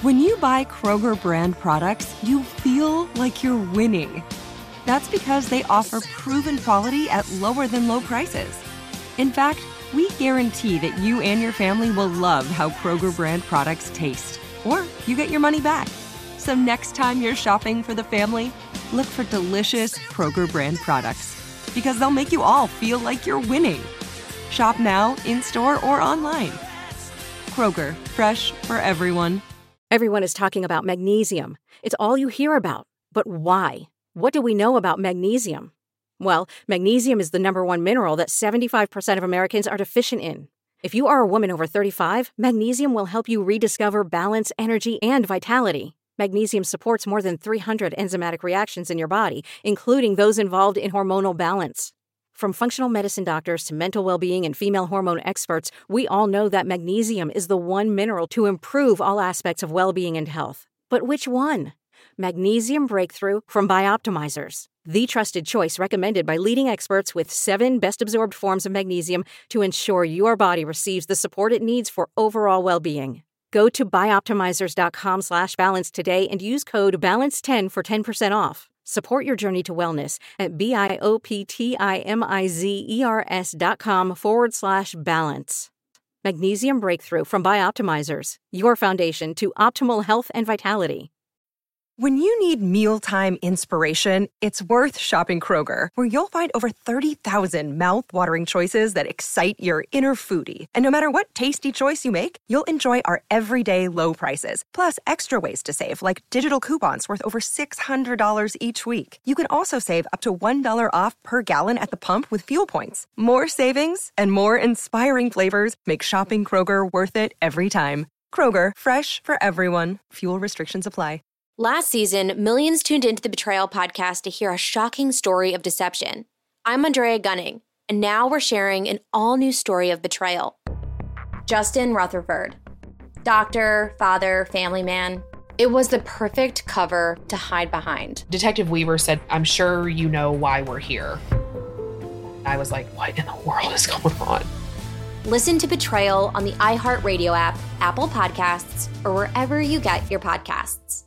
When you buy Kroger brand products, you feel like you're winning. That's because they offer proven quality at lower than low prices. In fact, we guarantee that you and your family will love how Kroger brand products taste, or you get your money back. So next time you're shopping for the family, look for delicious Kroger brand products, because they'll make you all feel like you're winning. Shop now, in-store, or online. Kroger, fresh for everyone. Everyone is talking about magnesium. It's all you hear about. But why? What do we know about magnesium? Well, magnesium is the number one mineral that 75% of Americans are deficient in. If you are a woman over 35, magnesium will help you rediscover balance, energy, and vitality. Magnesium supports more than 300 enzymatic reactions in your body, including those involved in hormonal balance. From functional medicine doctors to mental well-being and female hormone experts, we all know that magnesium is the one mineral to improve all aspects of well-being and health. But which one? Magnesium Breakthrough from Bioptimizers, the trusted choice recommended by leading experts with 7 best-absorbed forms of magnesium to ensure your body receives the support it needs for overall well-being. Go to bioptimizers.com/balance today and use code BALANCE10 for 10% off. Support your journey to wellness at bioptimizers.com/balance. Magnesium Breakthrough from Bioptimizers, your foundation to optimal health and vitality. When you need mealtime inspiration, it's worth shopping Kroger, where you'll find over 30,000 mouth-watering choices that excite your inner foodie. And no matter what tasty choice you make, you'll enjoy our everyday low prices, plus extra ways to save, like digital coupons worth over $600 each week. You can also save up to $1 off per gallon at the pump with fuel points. More savings and more inspiring flavors make shopping Kroger worth it every time. Kroger, fresh for everyone. Fuel restrictions apply. Last season, millions tuned into the Betrayal podcast to hear a shocking story of deception. I'm Andrea Gunning, and now we're sharing an all-new story of betrayal. Justin Rutherford. Doctor, father, family man. It was the perfect cover to hide behind. Detective Weaver said, "I'm sure you know why we're here." I was like, what in the world is going on? Listen to Betrayal on the iHeartRadio app, Apple Podcasts, or wherever you get your podcasts.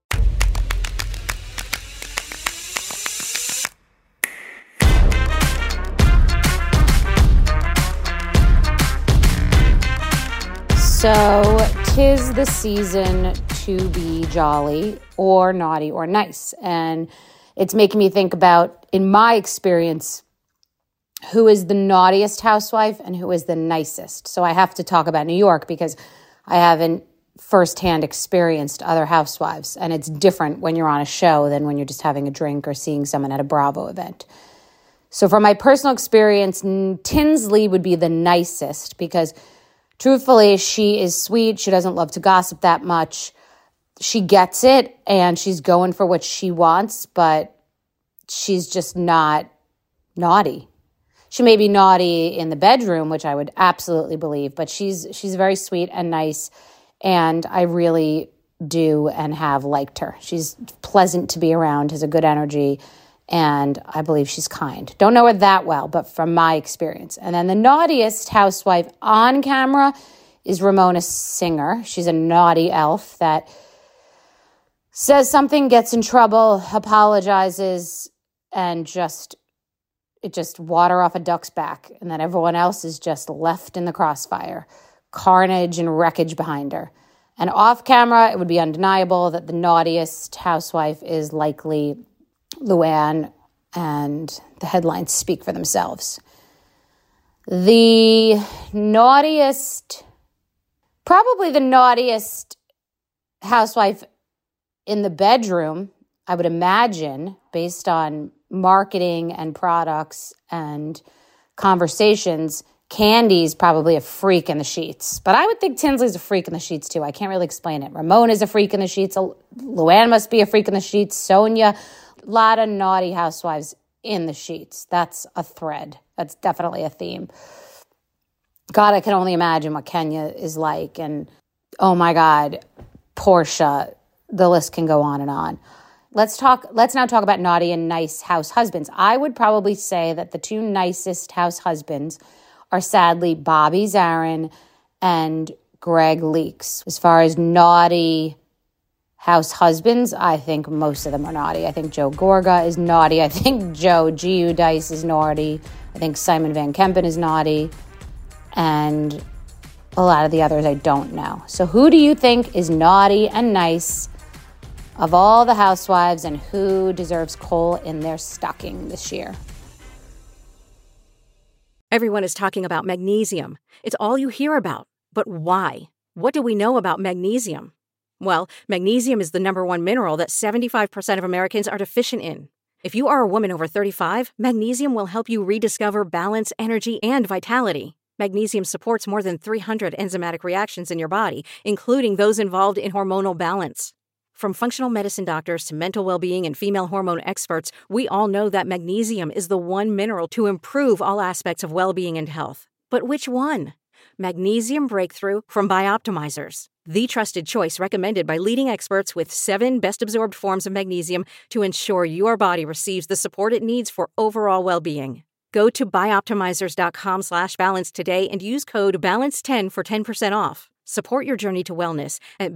So, 'tis the season to be jolly or naughty or nice. And it's making me think about, in my experience, who is the naughtiest housewife and who is the nicest. So I have to talk about New York because I haven't firsthand experienced other housewives. And it's different when you're on a show than when you're just having a drink or seeing someone at a Bravo event. So from my personal experience, Tinsley would be the nicest because truthfully, she is sweet. She doesn't love to gossip that much. She gets it, and she's going for what she wants, but she's just not naughty. She may be naughty in the bedroom, which I would absolutely believe, but she's very sweet and nice, and I really do and have liked her. She's pleasant to be around, has a good energy, and I believe she's kind. Don't know her that well, but from my experience. And then the naughtiest housewife on camera is Ramona Singer. She's a naughty elf that says something, gets in trouble, apologizes, and just water off a duck's back. And then everyone else is just left in the crossfire. Carnage and wreckage behind her. And off camera, it would be undeniable that the naughtiest housewife is likely Luann, and the headlines speak for themselves. Probably the naughtiest housewife in the bedroom, I would imagine, based on marketing and products and conversations, Candy's probably a freak in the sheets. But I would think Tinsley's a freak in the sheets too. I can't really explain it. Ramona's a freak in the sheets. Luann must be a freak in the sheets. Sonia. A lot of naughty housewives in the sheets. That's a thread. That's definitely a theme. God, I can only imagine what Kenya is like. And oh my God, Portia. The list can go on and on. Let's now talk about naughty and nice house husbands. I would probably say that the two nicest house husbands are sadly Bobby Zarin and Greg Leakes. As far as naughty house husbands, I think most of them are naughty. I think Joe Gorga is naughty. I think Joe Giudice is naughty. I think Simon Van Kempen is naughty. And a lot of the others I don't know. So who do you think is naughty and nice of all the housewives, and who deserves coal in their stocking this year? Everyone is talking about magnesium. It's all you hear about. But why? What do we know about magnesium? Well, magnesium is the number one mineral that 75% of Americans are deficient in. If you are a woman over 35, magnesium will help you rediscover balance, energy, and vitality. Magnesium supports more than 300 enzymatic reactions in your body, including those involved in hormonal balance. From functional medicine doctors to mental well-being and female hormone experts, we all know that magnesium is the one mineral to improve all aspects of well-being and health. But which one? Magnesium Breakthrough from Bioptimizers, the trusted choice recommended by leading experts with 7 best-absorbed forms of magnesium to ensure your body receives the support it needs for overall well-being. Go to bioptimizers.com/balance today and use code BALANCE10 for 10% off. Support your journey to wellness at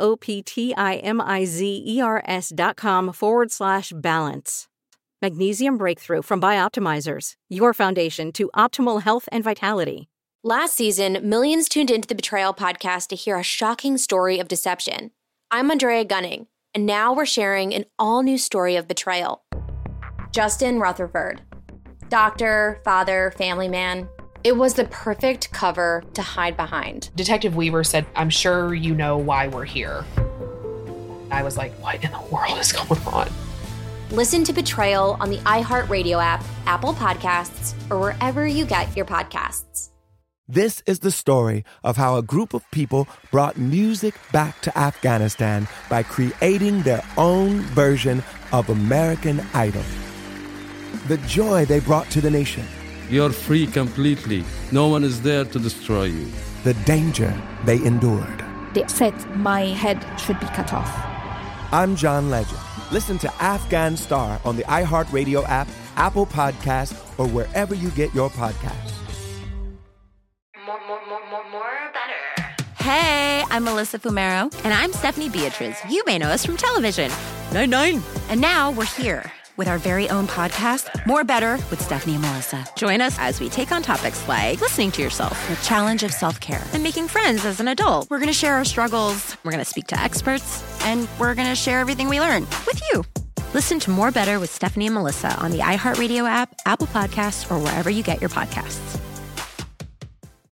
bioptimizers.com/balance. Magnesium Breakthrough from Bioptimizers, your foundation to optimal health and vitality. Last season, millions tuned into the Betrayal podcast to hear a shocking story of deception. I'm Andrea Gunning, and now we're sharing an all-new story of betrayal. Justin Rutherford. Doctor, father, family man. It was the perfect cover to hide behind. Detective Weaver said, "I'm sure you know why we're here." I was like, what in the world is going on? Listen to Betrayal on the iHeartRadio app, Apple Podcasts, or wherever you get your podcasts. This is the story of how a group of people brought music back to Afghanistan by creating their own version of American Idol. The joy they brought to the nation. You're free completely. No one is there to destroy you. The danger they endured. They said my head should be cut off. I'm John Legend. Listen to Afghan Star on the iHeartRadio app, Apple Podcasts, or wherever you get your podcasts. More better. Hey, I'm Melissa Fumero. And I'm Stephanie Beatriz. You may know us from television. 9-9. And now we're here with our very own podcast, More Better with Stephanie and Melissa. Join us as we take on topics like listening to yourself, the challenge of self-care, and making friends as an adult. We're going to share our struggles, we're going to speak to experts, and we're going to share everything we learn with you. Listen to More Better with Stephanie and Melissa on the iHeartRadio app, Apple Podcasts, or wherever you get your podcasts.